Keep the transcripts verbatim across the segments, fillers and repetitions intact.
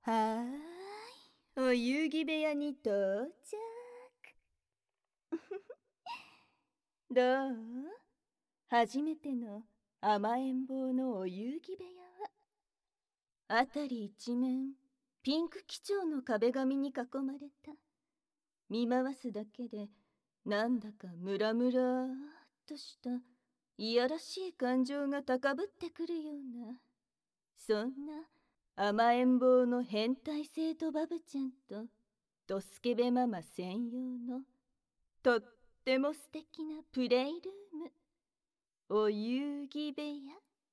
はーい、お遊戯部屋に到着。どう？初めての甘えん坊のお遊戯部屋は、あたり一面ピンク基調の壁紙に囲まれた。見回すだけでなんだかムラムラーっとしたいやらしい感情が高ぶってくるような、そんな甘えん坊の変態生徒バブちゃんとドスケベママ専用のとっても素敵なプレイルーム、お遊戯部屋。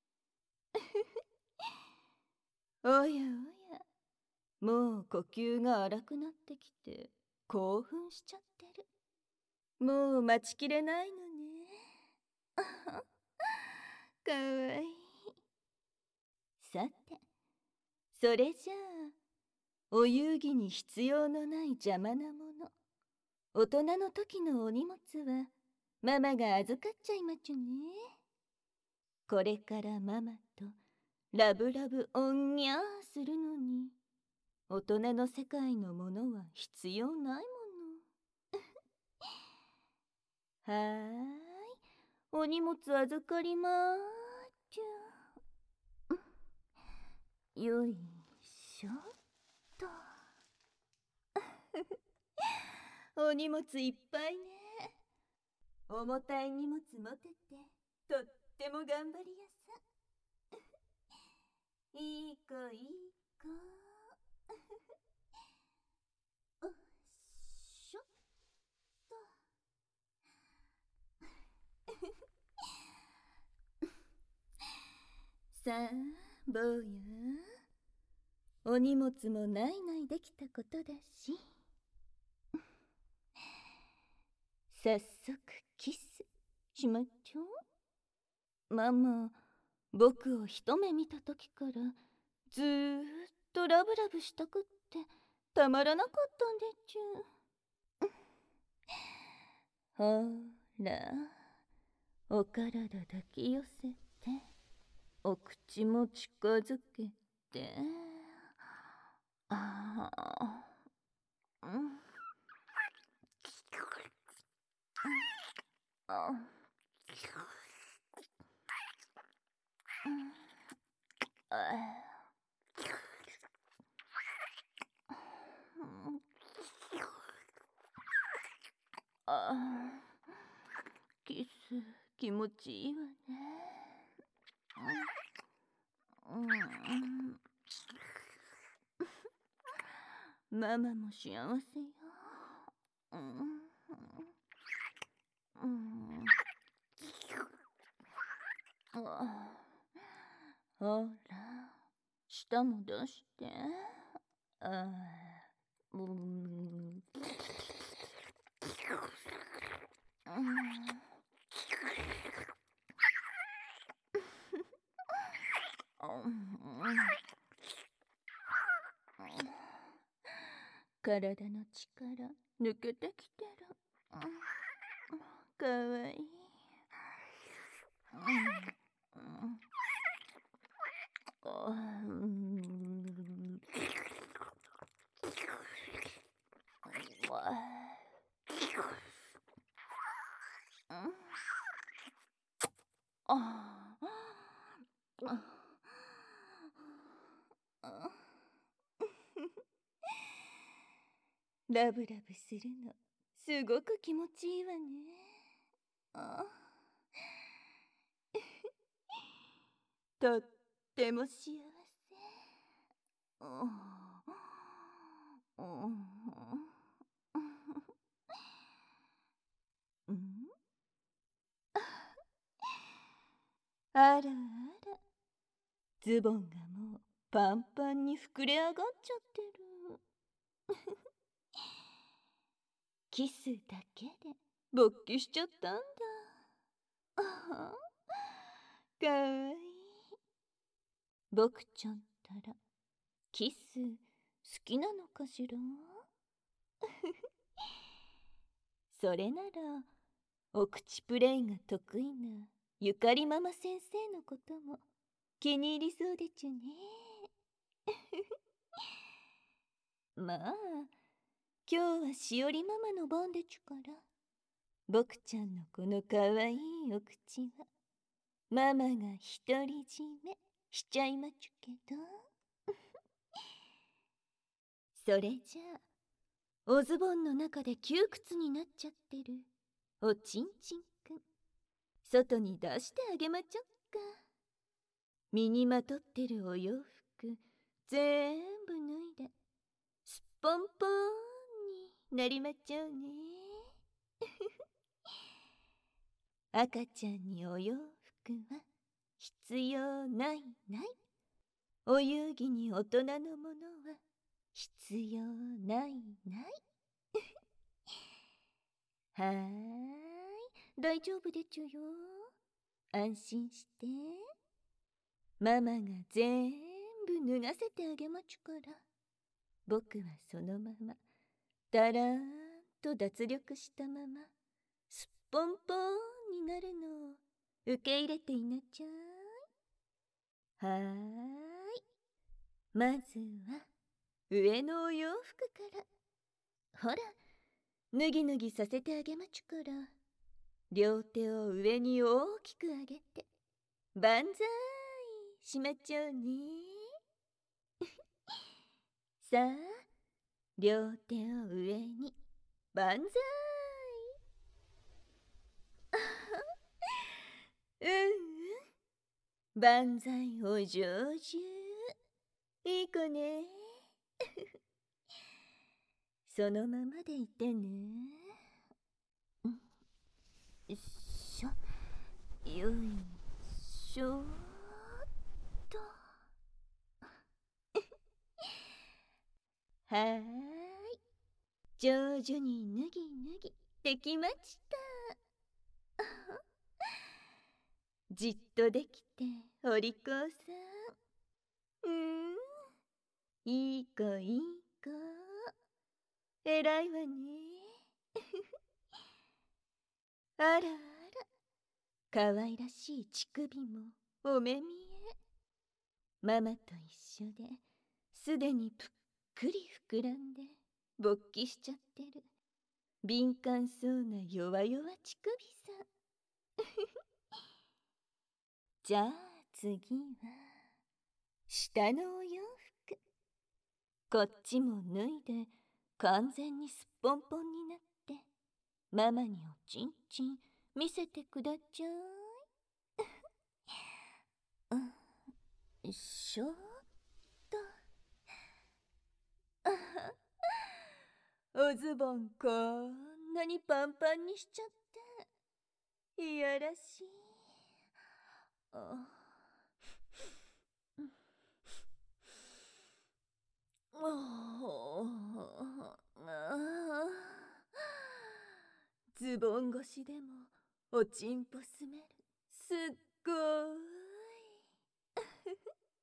おやおや、もう呼吸が荒くなってきて興奮しちゃってる。もう待ちきれないのね。かわいい。さて、それじゃあお遊戯に必要のない邪魔なもの、大人の時のお荷物はママが預かっちゃいまちゅね。これからママとラブラブオンニャーするのに、大人の世界のものは必要ないもの。はーい、お荷物預かりまーちゅ。よいしょと。お荷物いっぱいね。重たい荷物持ててとっても頑張りやさ。いい子いい子。おっしょっと。さあ坊や、お荷物もないないできたことだし、早速キスしまっちょ。ママ、僕を一目見た時からずーっとラブラブしたくってたまらなかったんでちゅ。ほら、お体抱き寄せて、お口も近づけて、ああ、うん、あ、あ、キス気持ちいいわね。うん、ママも幸せよ。うん、うん、ほら、舌も出して。あー、うん、体の力抜けてきてる。かわいい。ラブラブするのすごく気持ちいいわね。あとっても幸せ。うん、あらあら、ズボンがもうパンパンに膨れ上がっちゃってる。キスだけで勃起しちゃったんだ。あは、かわいい。僕ちゃんったらキス好きなのかしら。それならお口プレイが得意なゆかりママ先生のことも気に入りそうでちゅね。 まあ、今日はしおりママの番でちゅから、僕ちゃんのこのかわいいお口は、ママが独り占めしちゃいまちゅけど。それじゃあ、おズボンの中で窮屈になっちゃってるおちんちんくん、外に出してあげまちょっか。身にまとってるお洋服ぜんぶ脱いで、すっぽんぽんになりまちょうね。赤ちゃんにお洋服は必要ないない。お遊戯に大人のものは必要ないない。はーい、大丈夫でちゅよ。安心して。ママが全部脱がせてあげまちゅから、僕はそのままだらーんと脱力したまますっぽんぽんになるのを受け入れていなちゃーい。はーい、まずは上のお洋服から。ほら、脱ぎ脱ぎさせてあげまちゅから、両手を上に大きく上げて万歳しまちょうね。さあ、両手を上に万歳。うんうん、万歳お上手。いい子ね。そのままでいてね。よいしょ、よいしょっと。はーい、上手に脱ぎ脱ぎできました。じっとできてお利口さん。うん、いい子いい子。えらいわね。あらあら、かわいらしい乳首もお目見え。ママと一緒ですでにぷっくり膨らんで勃起しちゃってる敏感そうな弱々乳首さん。じゃあ次は下のお洋服。こっちも脱いで完全にすっぽんぽんになって、ママにおちんちん見せてくだちゃい。よいしょっと。おズボンこんなにパンパンにしちゃっていやらしい。あズボン越しでもおちんぽすめる。すっごーい。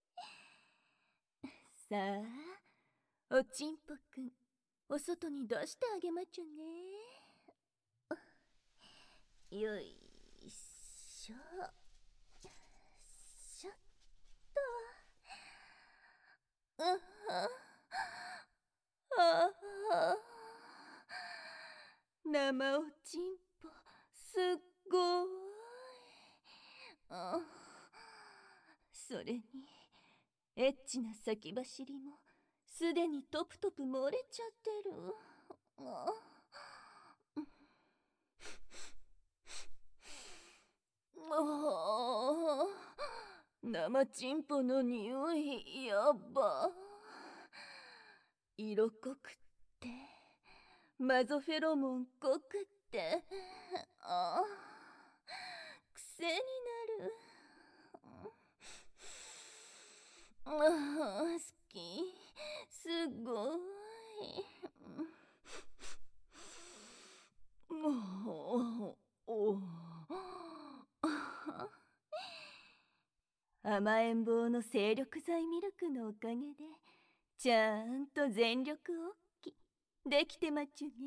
さあ、おちんぽくん、お外に出してあげまちゅね。よいしょしょっと。うはああ、生おちんぽすっごい。あ、それにエッチな先走りもすでにトプトプ漏れちゃってる。ああ、生チンポの匂いやば。色濃くってマゾフェロモン濃くってあ癖になる。ああ、好き、すごい。もうお甘えん坊の精力剤ミルクのおかげでちゃんと全力おっきできてまちゅね。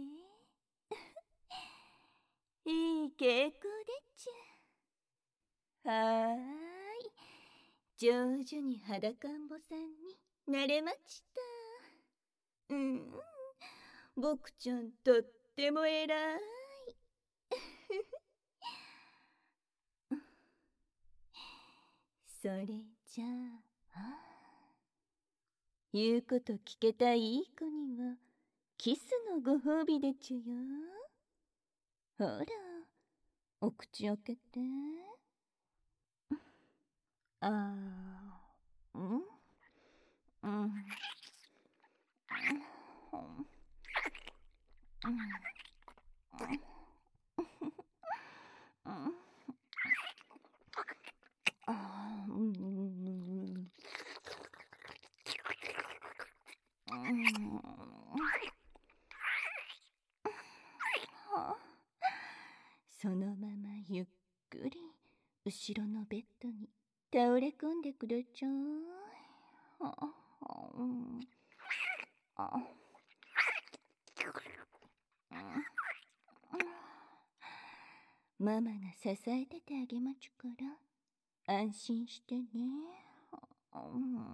いい傾向でちゅ。はーい、上手に裸んぼさんになれました。 うん、僕ちゃんとっても偉い。それじゃあ、言うこと聞けたいい子にはキスのご褒美でちゅよ。ほら、お口開けて。あー、うん、うん、うん、うん、あー、うん、うん、うん、そのままゆっくり後ろのベッドに倒れ込んでくれちゃい。うん、あ、ママが支えててあげまちゅから安心してね。うん、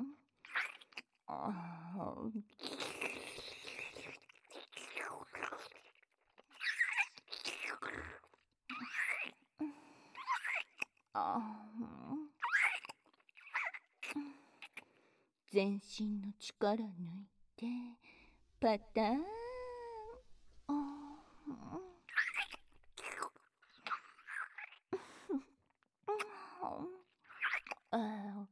あ、あ、全身の力抜いてパターン。あ、あ、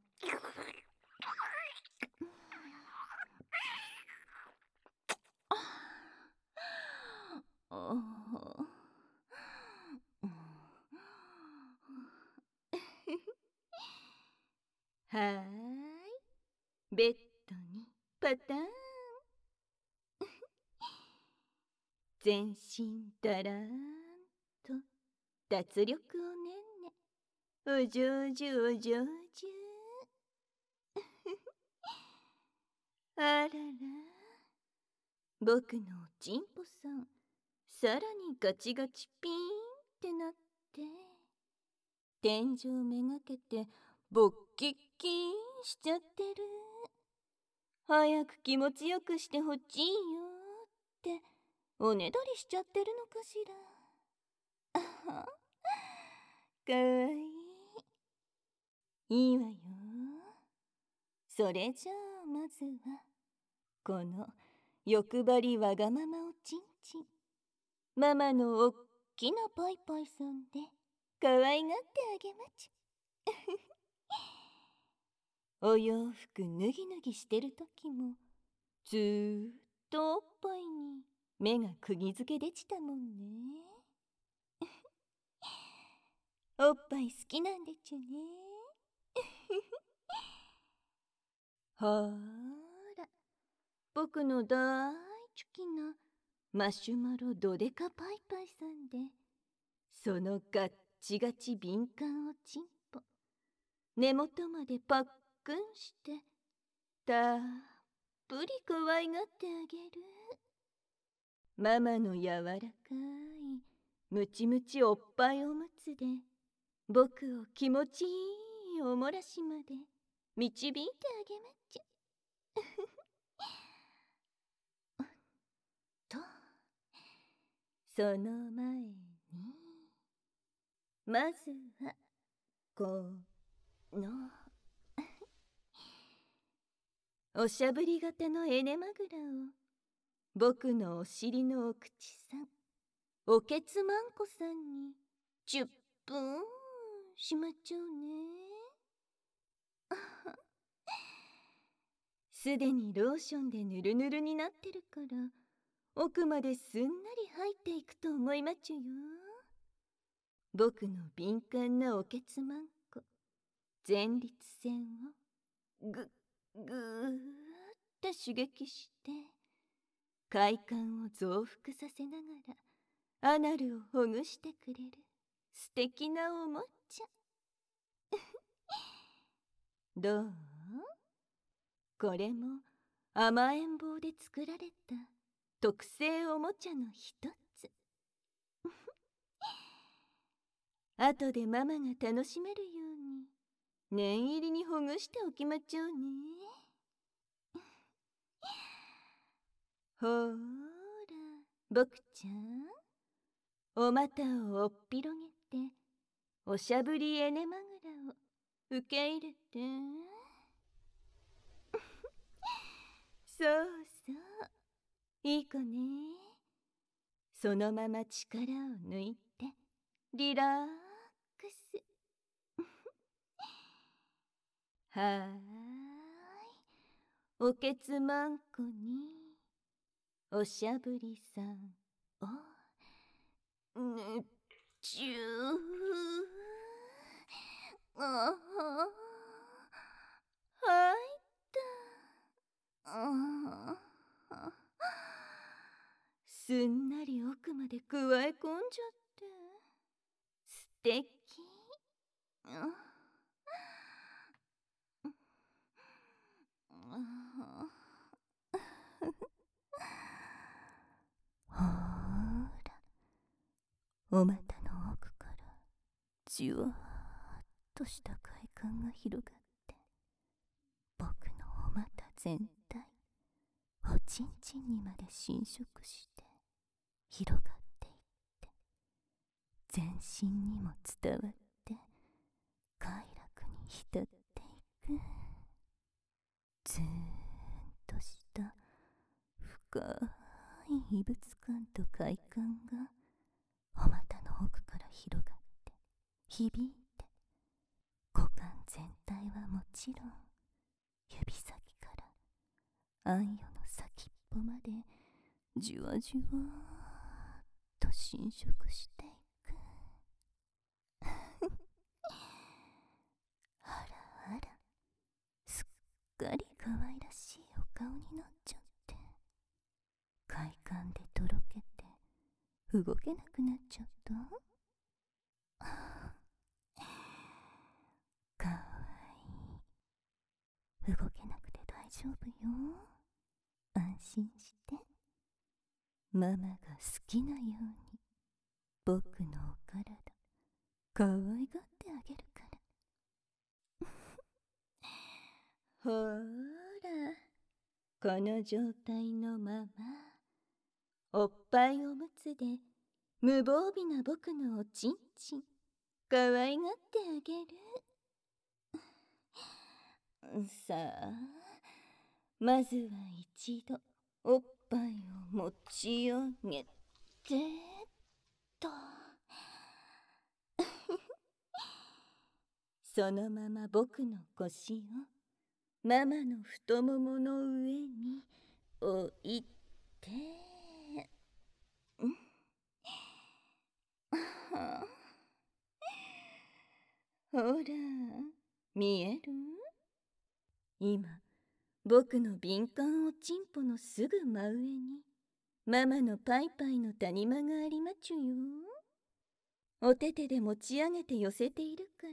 はーい、ベッドにパターン。全身だらーんと脱力をねんね。おじょうじゅおじょうじゅ。あらら、僕のおちんぽさんさらにガチガチピーンってなって天井めがけてボッキッキーンしちゃってる。早く気持ちよくしてほしいよっておねだりしちゃってるのかしら。あは、かわいい。いいわよ。それじゃあまずはこの欲張りわがままおちんちん、ママのおっきなパイパイさんでかわいがってあげまちゅ。お洋服脱ぎ脱ぎしてるときもずーっとおっぱいに目が釘付けでちたもんね。おっぱい好きなんでちゅね。ほーら、僕の大好きなマシュマロドデカパイパイさんで、そのガッチガチ敏感おちんぽ根元までパックンしてたっぷり可愛がってあげる。ママの柔らかいムチムチおっぱいおむつで僕を気持ちいいおもらしまで導いてあげまちゅ。と、その前にまずはこのおしゃぶり型のエネマグラを僕のお尻のお口さん、おけつまんこさんにチュップーンしまっちゃうね。すでにローションでぬるぬるになってるから奥まですんなり入っていくと思いまちゅよ。僕の敏感なおけつまんこ前立腺をぐぐーっと刺激して快感を増幅させながらアナルをほぐしてくれる素敵なおもちゃ。どう？これも甘えん坊で作られた特製おもちゃの一つ。後でママが楽しめるように念入りにほぐしておきまちょうね。 僕ちゃん、お股をおっぴろげて、おしゃぶりエネマグラを受け入れて。そうそう、いい子ね。そのまま力を抜いてリラックス。はーい、おけつまんこにおしゃぶりさんを熱中。ああ、はいった。ああ、すんなり奥までくわえ込んじゃって素敵。ああ、ほーら、お股の奥からじわーっとした快感が広がって、僕のお股全体、おちんちんにまで侵食して広がっていって、全身にも伝わって快楽に浸っていく。ずーんとした深い異物感と快感がお股の奥から広がって響いて、股間全体はもちろん指先からあんよの先っぽまでじわじわーっと侵食していく。あらあら、すっかり可愛らしいお顔になっちゃって、快感でとろけて動けなくなっちゃった。かわいい。動けなくて大丈夫よ。安心して。ママが好きなように僕のお体かわいがってあげるから。ほーら、この状態のままおっぱいおむつで無防備な僕のおちんちんかわいがってあげる。さあ、まずは一度おっぱいを持ち上げてと。そのまま僕の腰をママの太ももの上に置いて、ほら、見える？今、僕の敏感おちんぽのすぐ真上にママのパイパイの谷間がありまちゅよ。お手手で持ち上げて寄せているから、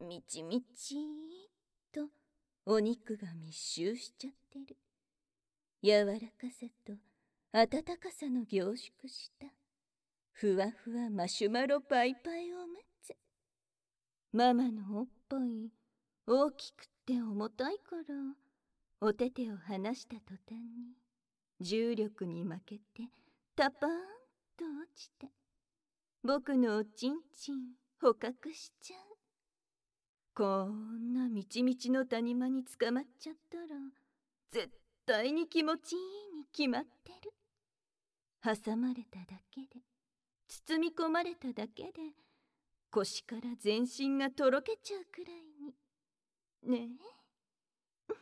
みちみちーっとお肉が密集しちゃってる。柔らかさと温かさの凝縮したふわふわマシュマロパイパイおむつ。ママのおっぱい大きくって重たいから、お手手を離した途端に重力に負けてタパーンと落ちて、僕のおちんちん捕獲しちゃう。こんなみちみちの谷間に捕まっちゃったら絶対に気持ちいいに決まってる。挟まれただけで、包み込まれただけで腰から全身がとろけちゃうくらいにね。え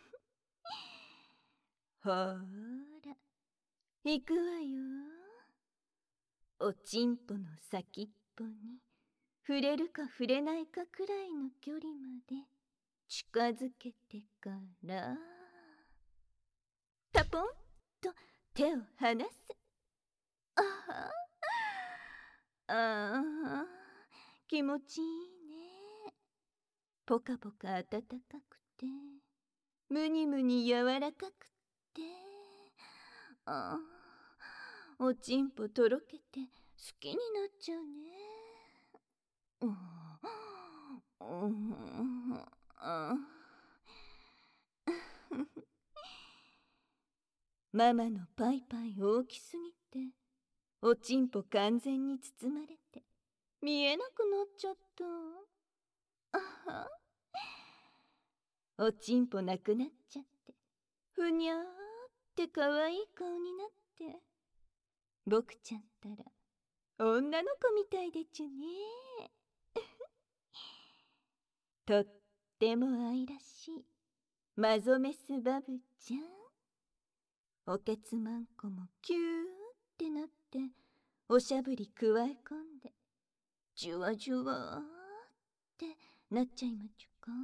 ほーら、行くわよ。おちんぽの先っぽに触れるか触れないかくらいの距離まで近づけてからタポンと手を離す。ああ、ああ、気持ちいいね。ポカポカ暖かくてむにむに柔らかくて、ああ、おちんぽとろけて好きになっちゃうね。うん、うん、あママのパイパイ大きすぎておちんぽ完全に包まれて見えなくなっちゃった。あは。おちんぽなくなっちゃってふにゃーってかわいい顔になって、僕ちゃんったら女の子みたいでちゅね。とっても愛らしいマゾメスバブちゃん。おけつまんこもキューってなっておしゃぶりくわえ込んでじゅわじゅわーってなっちゃいまちゅか。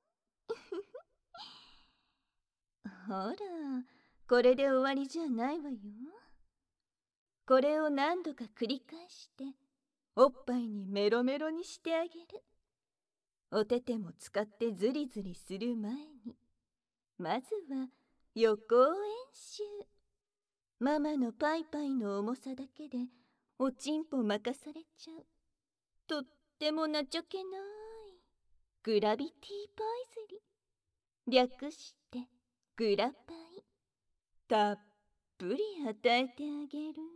ほら、これで終わりじゃないわよ。これを何度か繰り返しておっぱいにメロメロにしてあげる。お手手も使ってズリズリする前に、まずは予行演習。ママのパイパイの重さだけでおちんぽ任されちゃう。とってもなちゃけないグラビティパイズリ、略してグラパイ。たっぷり与えてあげる。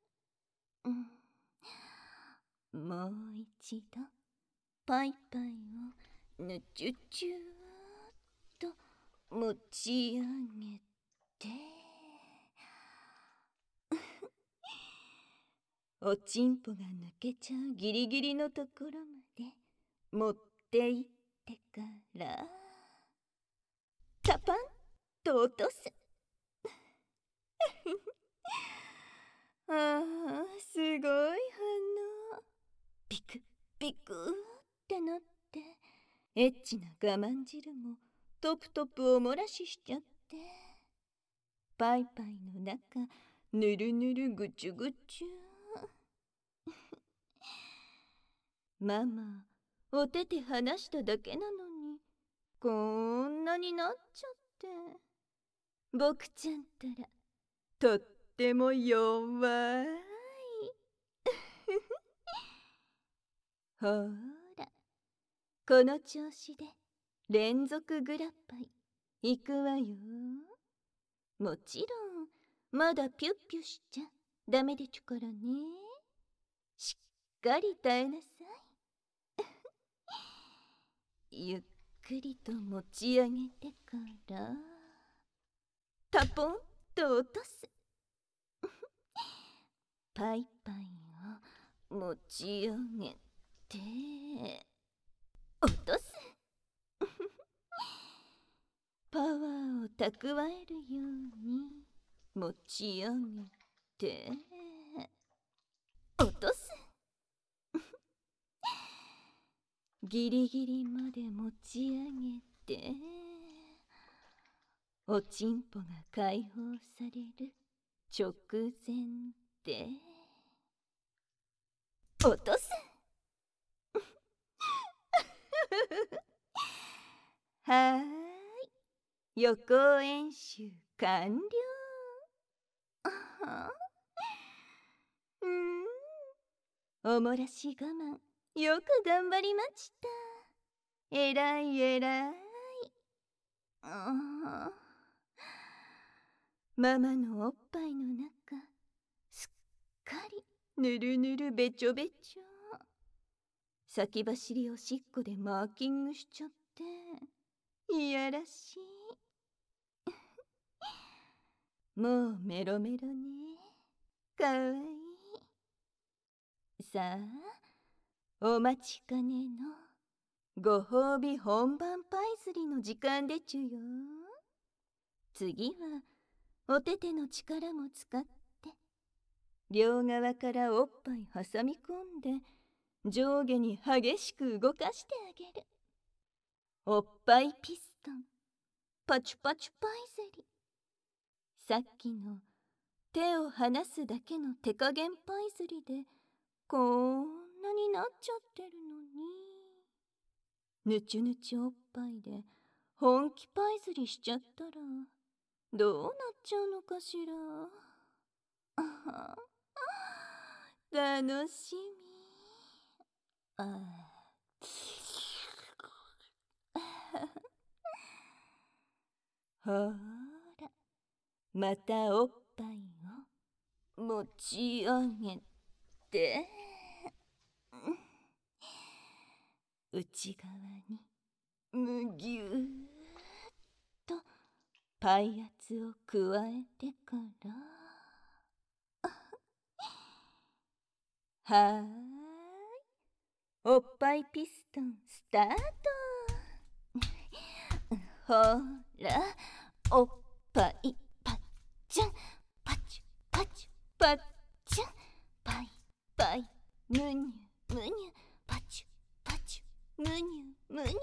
うん、もう一度パイパイをぬちゅちゅーっと持ち上げておちんぽが抜けちゃうギリギリのところまで持っていってからカパンと落とす。ああ、すごい反応。ピクピクってなってエッチな我慢汁もトプトプおもらししちゃって、パイパイの中ぬるぬるぐちゅぐちゅ。ママ、お手手離しただけなのにこんなになっちゃって。僕ちゃんったらとっても弱い。ほーら、この調子で連続グラパイいくわよ。もちろんまだピュッピュしちゃダメでちゅからね。しっかり耐えなさい。ゆっくりと持ち上げてからタポンと落とす。パイパイを持ち上げて落とす。パワーを蓄えるように持ち上げて落とす。ギリギリまで持ち上げておちんぽが解放される直前で落とす。はーい、予行演習完了。うん、おもらし我慢よく頑張りました。えらいえらい。ママのおっぱいの中すっかりぬるぬるべちょべちょ。先走りおしっこでマーキングしちゃっていやらしい。もうメロメロね。かわいい。さあ、お待ちかねのご褒美本番パイズリの時間でちゅよ。次はお手手の力も使って両側からおっぱい挟み込んで上下に激しく動かしてあげる。おっぱいピストンパチュパチュパイズリ。さっきの手を離すだけの手加減パイズリでこんなになっちゃってるのに、ぬちゅぬちおっぱいで本気パイズリしちゃったらどうなっちゃうのかしら。あは、楽しみ。あほーら、またおっぱいを持ち上げて、内側にむぎゅーっとパイ圧を加えてから、はーい、おっぱいピストンスタート。ほら、おっぱいパッチャン、パチュパチュパッチャン、パイパイむにゅむにゅ、パチュパチュむにゅむにゅ。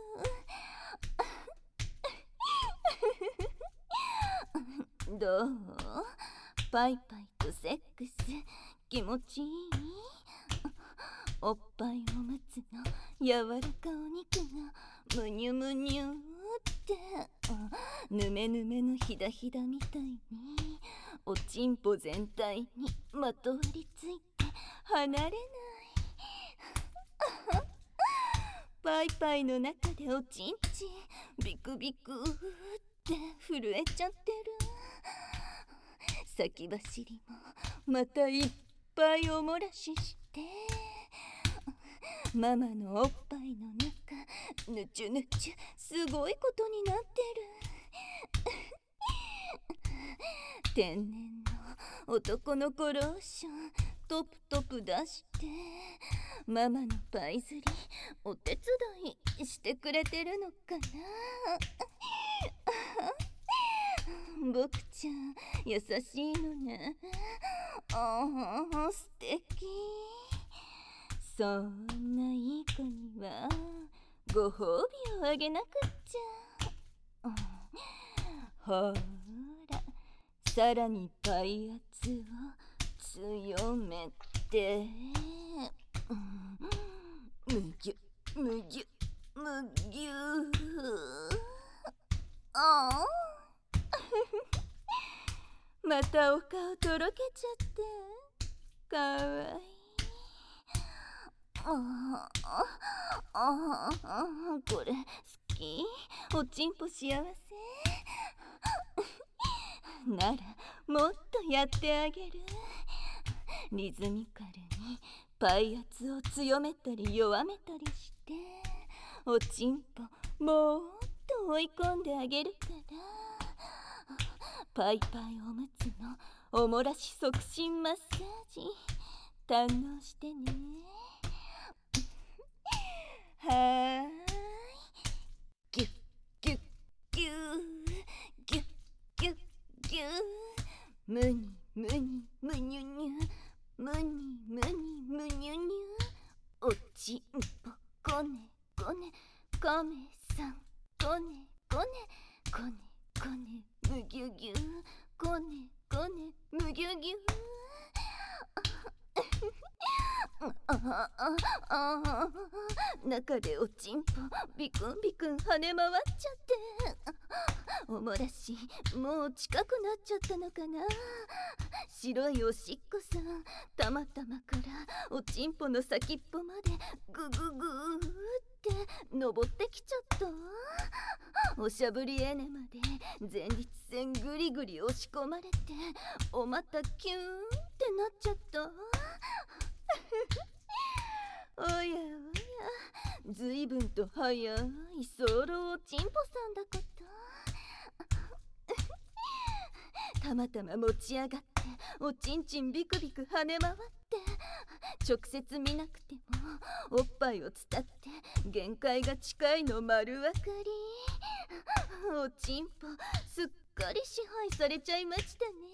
どう？パイパイとセックス気持ちいい？おっぱいおむつの柔らかお肉がむにゅむにゅってぬめぬめのひだひだみたいにおちんぽ全体にまとわりついて離れない。パイパイの中でおちんちビクビクって震えちゃってる。先走りもまたいっぱいおもらししてママのおっぱいの中ぬちゅぬちゅすごいことになってる。天然の男の子ローショントプトプ出してママのパイ釣りお手伝いしてくれてるのかな。僕ちゃん優しいのね。ああ素敵。そんないい子にはご褒美をあげなくっちゃ。ほらさらにパイ圧を強めて、むぎゅむぎゅむぎゅ。ああまたお顔とろけちゃってかわいい。あああこれ好き。おちんぽ幸せならもっとやってあげる。リズミカルにパイ圧を強めたり弱めたりしておちんぽもっと追い込んであげるから。パイパイおむつのおもらし促進マッサージ堪能してね。はーい、ギュッギュッギューギュッギュッギュー、むにむにむにゅにゅ、むにむにむにゅにゅ、おちんぽこねこね、カメさんこねこねこねこねむぎゅぎゅ、こねこねむぎゅぎゅ。ああああ中でおちんぽビクンビクン跳ね回っちゃっておもらしもう近くなっちゃったのかな。白いおしっこさんたまたまからおちんぽの先っぽまでグググーって登ってきちゃった。おしゃぶりエネまで前立腺ぐりぐり押し込まれておまたキューンってなっちゃった。おやおやずいぶんと早いソロおちんぽさんだこと。たまたま持ち上がっておちんちんビクビク跳ね回って直接見なくてもおっぱいを伝って限界が近いの丸分かり。おちんぽすっかり支配されちゃいましたね。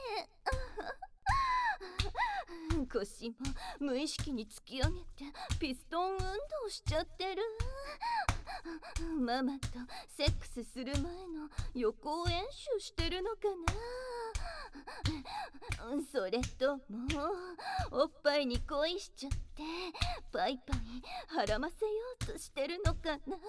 腰も無意識に突き上げてピストン運動しちゃってる。ママとセックスする前の予行演習してるのかな。それともおっぱいに恋しちゃってパイパイはらませようとしてるのかな。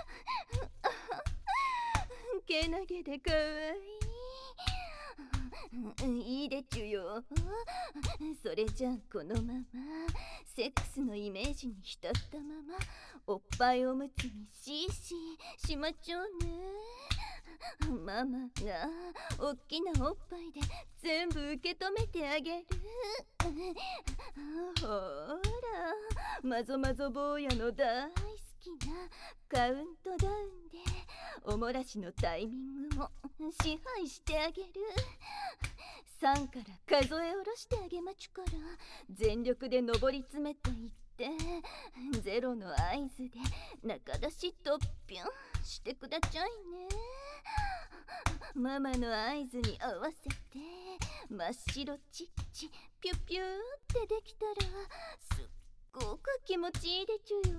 けなげでかわいい。 うん、いいでちゅよ。それじゃあこのままセックスのイメージに浸ったままおっぱいおむつにシーシーしまっちゃうね。ママがおっきなおっぱいで全部受け止めてあげる。ほら、まぞまぞ坊やの大好きなカウントダウンでおもらしのタイミングも支配してあげる。さんから数え下ろしてあげまちゅから全力で上り詰めていってゼロの合図で中出しとっぴゅんしてくだちゃいね。ママの合図に合わせて真っ白チッチピュピューってできたらすっごく気持ちいいでちゅよ。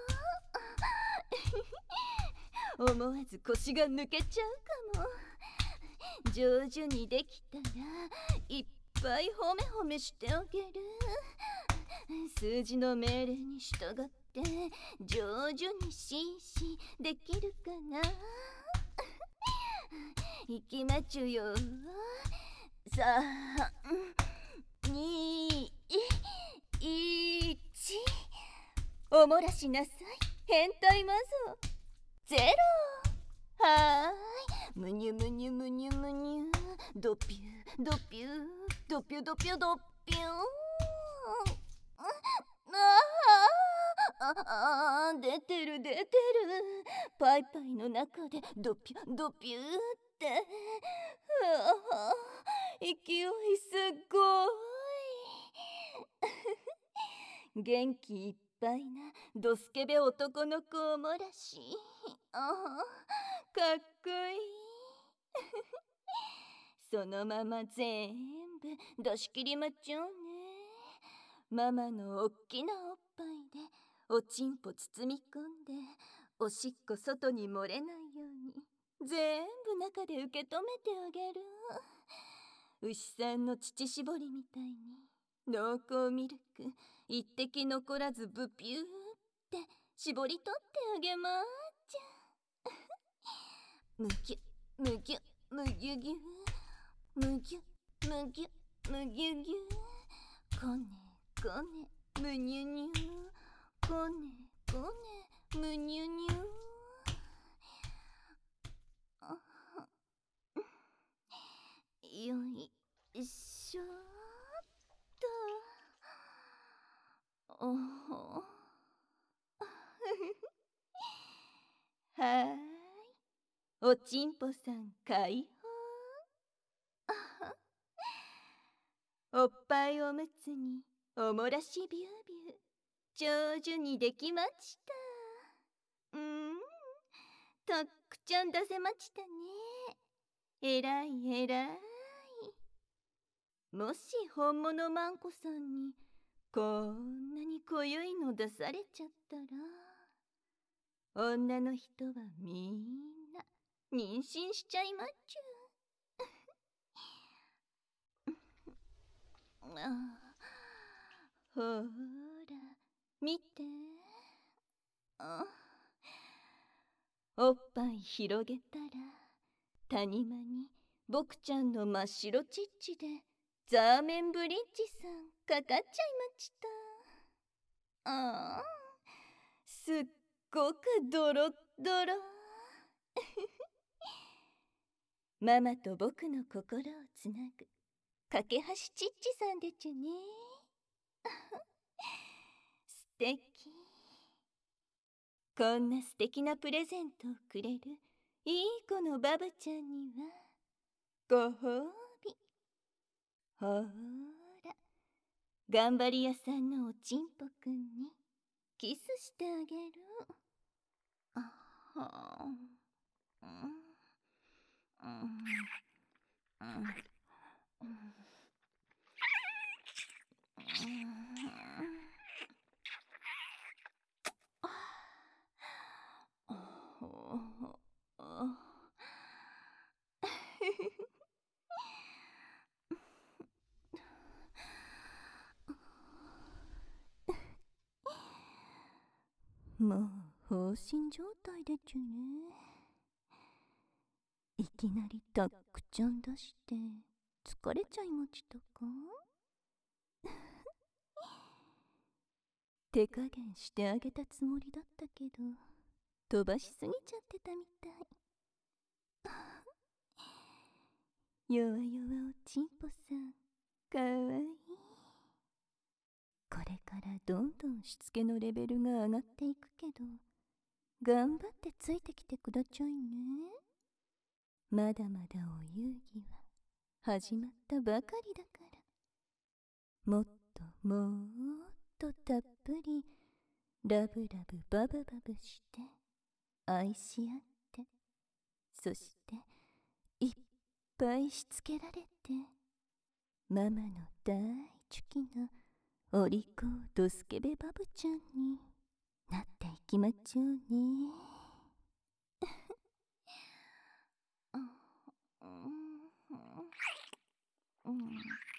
思わず腰が抜けちゃうかも。上手にできたらいっぱい褒め褒めしてあげる。数字の命令に従って上手にシーシーできるかな。いきまちゅよ。さんにいちおもらしなさい変態マゾゼロ。はーい、むにゅむにゅむにゅむにゅドピュードピュードピュドピュドピュー。ああ、出てる出てる。パイパイの中でドピュドピューって。ああ、勢いすごい。元気いっぱいなドスケベ男の子おもらし。ああ、かっこいい。そのまま全部出し切りまちょうね。ママのおっきなおっぱいでおちんぽ包み込んでおしっこ外に漏れないように全部中で受け止めてあげる。牛さんの乳搾りみたいに濃厚ミルク一滴残らずブピューって絞り取ってあげまーちゃ。むぎゅむぎゅむぎゅぎゅむぎゅむぎゅむぎゅぎゅこねこねむにゅにゅこねこねむにゅにゅ。よいしょっと。おほはーい、おちんぽさん解放。おっぱいおむつにおもらしビュービュー上手にできました。うん、たっくちゃん出せましたね。えらいえらい。もし本物マンコさんにこんなに濃ゆいの出されちゃったら女の人はみんな妊娠しちゃいまっちゅう。あ、ほーら見て。あ、おっぱい広げたら谷間にボクちゃんの真っ白チッチでザーメンブリッジさんかかっちゃいました。ああ、すっごくドロッドロ。ママと僕の心をつなぐ架け橋チッチさんでちゅね。素敵。こんな素敵なプレゼントをくれるいい子のバブちゃんにはご褒美。ほーら、頑張り屋さんのおちんぽくんにキスしてあげる。あはー、うんうんうんもう放心状態でちゅね。いきなりたっくちゃん出して疲れちゃいましたか？手加減してあげたつもりだったけど、飛ばしすぎちゃってたみたい。弱々おちんぽさん、かわいい。これからどんどんしつけのレベルが上がっていくけど、頑張ってついてきてくだちゃいね。まだまだお遊戯は始まったばかりだから。もっともっとたっぷりラブラブバブバブして愛し合って、そしていっぱいしつけられて、ママの大好きなお利口ドスケベバブちゃんになっていきまちょうね。うん